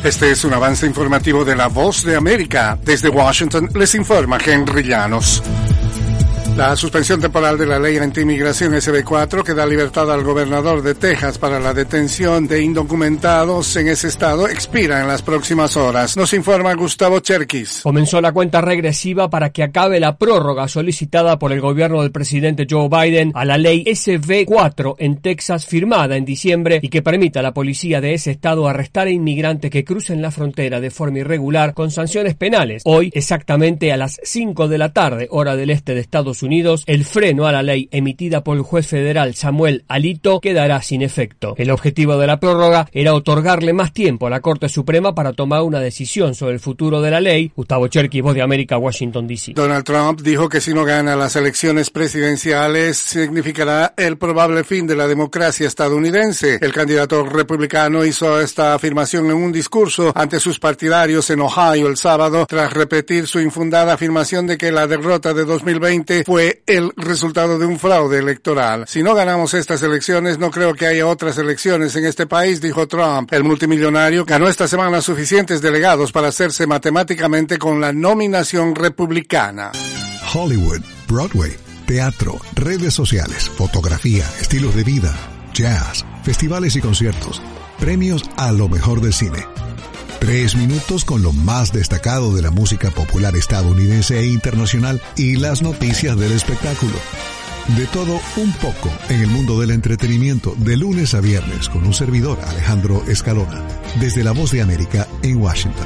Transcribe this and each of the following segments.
Este es un avance informativo de La Voz de América. Desde Washington les informa Henry Llanos. La suspensión temporal de la ley anti-inmigración SB4 que da libertad al gobernador de Texas para la detención de indocumentados en ese estado expira en las próximas horas. Nos informa Gustavo Cherkis. Comenzó la cuenta regresiva para que acabe la prórroga solicitada por el gobierno del presidente Joe Biden a la ley SB4 en Texas firmada en diciembre y que permita a la policía de ese estado arrestar a inmigrantes que crucen la frontera de forma irregular con sanciones penales. Hoy, exactamente a las 5 de la tarde, hora del este de Estados Unidos, el freno a la ley emitida por el juez federal Samuel Alito quedará sin efecto. El objetivo de la prórroga era otorgarle más tiempo a la Corte Suprema para tomar una decisión sobre el futuro de la ley. Gustavo Cherkis, Voz de América, Washington, D.C. Donald Trump dijo que si no gana las elecciones presidenciales significará el probable fin de la democracia estadounidense. El candidato republicano hizo esta afirmación en un discurso ante sus partidarios en Ohio el sábado tras repetir su infundada afirmación de que la derrota de 2020 fue el resultado de un fraude electoral. Si no ganamos estas elecciones, no creo que haya otras elecciones en este país, dijo Trump. El multimillonario ganó esta semana suficientes delegados para hacerse matemáticamente con la nominación republicana. Hollywood, Broadway, teatro, redes sociales, fotografía, estilos de vida, jazz, festivales y conciertos, premios a lo mejor del cine. 3 minutos con lo más destacado de la música popular estadounidense e internacional y las noticias del espectáculo. De todo un poco en el mundo del entretenimiento de lunes a viernes con un servidor, Alejandro Escalona, desde La Voz de América en Washington.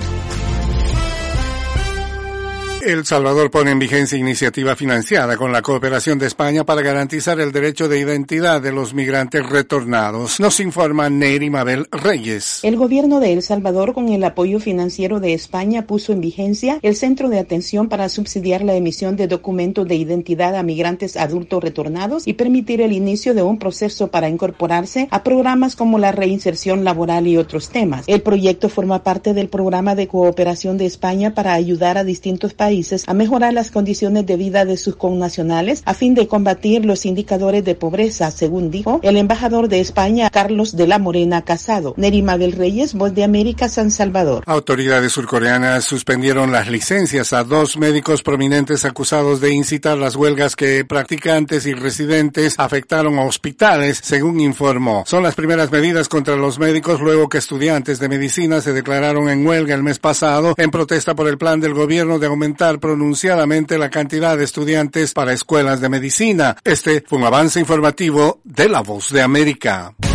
El Salvador pone en vigencia iniciativa financiada con la cooperación de España para garantizar el derecho de identidad de los migrantes retornados. Nos informa Neri Mabel Reyes. El gobierno de El Salvador, con el apoyo financiero de España, puso en vigencia el Centro de Atención para subsidiar la emisión de documentos de identidad a migrantes adultos retornados y permitir el inicio de un proceso para incorporarse a programas como la reinserción laboral y otros temas. El proyecto forma parte del programa de cooperación de España para ayudar a distintos países a mejorar las condiciones de vida de sus connacionales a fin de combatir los indicadores de pobreza, según dijo el embajador de España, Carlos de la Morena Casado. Neri Mabel Reyes, Voz de América, San Salvador. Autoridades surcoreanas suspendieron las licencias a 2 médicos prominentes acusados de incitar las huelgas que practicantes y residentes afectaron a hospitales, según informó. Son las primeras medidas contra los médicos luego que estudiantes de medicina se declararon en huelga el mes pasado en protesta por el plan del gobierno de aumentar pronunciadamente la cantidad de estudiantes para escuelas de medicina. Este fue un avance informativo de La Voz de América.